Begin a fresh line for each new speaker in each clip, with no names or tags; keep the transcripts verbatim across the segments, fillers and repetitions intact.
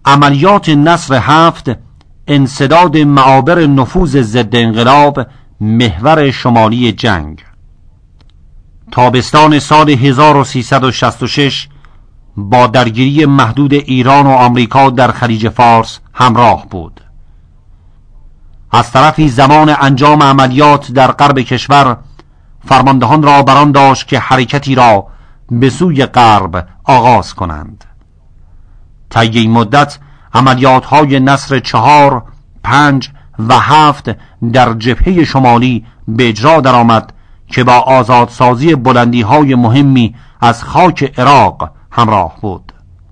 عملیات نصر هفت، انسداد معابر نفوذ ضد انقلاب، محور شمالی جنگ. تابستان سال هزار و سیصد و شصت و شش با درگیری محدود ایران و آمریکا در خلیج فارس همراه بود. از طرفی زمان انجام عملیات در غرب کشور فرماندهان را بران داشت که حرکتی را به سوی غرب آغاز کنند. طی این مدت عملیات‌های نصر چهار، پنج و هفت در جبهه شمالی به اجرا درآمد که با آزادسازی بلندی‌های مهمی از خاک عراق همراه بود.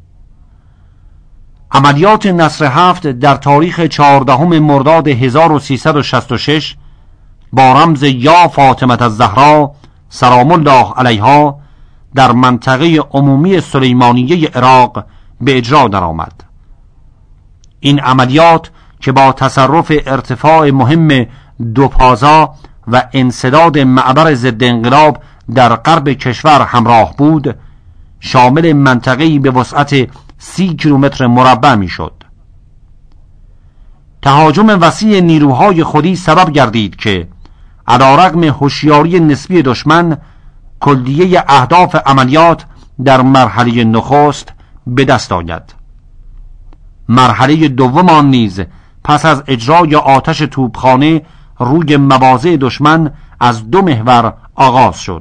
عملیات نصر هفت در تاریخ چهاردهم مرداد هزار و سیصد و شصت و شش با رمز یا فاطمه الزهرا سلام الله علیها در منطقه عمومی سلیمانیه عراق به اجرا درآمد. این عملیات که با تصرف ارتفاع مهم دوپازا و انسداد معبر ضد انقلاب در غرب کشور همراه بود، شامل منطقه‌ای به وسعت سی کیلومتر مربع می شد. تهاجم وسیع نیروهای خودی سبب گردید که علیرغم هوشیاری نسبی دشمن، کلیه اهداف عملیات در مرحله نخست به دست آید. مرحله دوم آن نیز پس از اجرای آتش توپخانه روی مواضع دشمن از دو محور آغاز شد.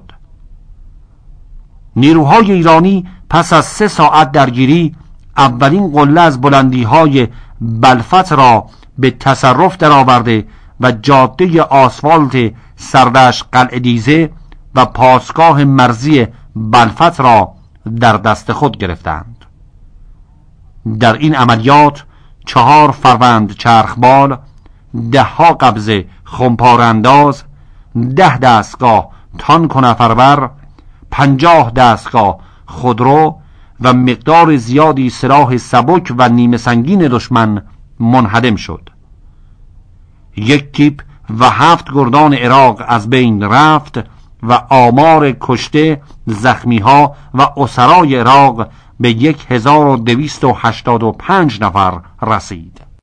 نیروهای ایرانی پس از سه ساعت درگیری اولین قله از بلندی‌های بلفت را به تصرف درآورده و جاده آسفالت سردشت قلعه دیزه و پاسگاه مرزی بلفت را در دست خود گرفتند. در این عملیات چهار فروند چرخبال، ده ها قبضه خمپارانداز، ده دستگاه تانک و نفربر، پنجاه دستگاه خودرو و مقدار زیادی سلاح سبک و نیمه سنگین دشمن منهدم شد. یک تیپ و هفت گردان عراق از بین رفت و آمار کشته، زخمی ها و اسرای عراق به یک هزار و دویست و هشتاد و پنج نفر رسید.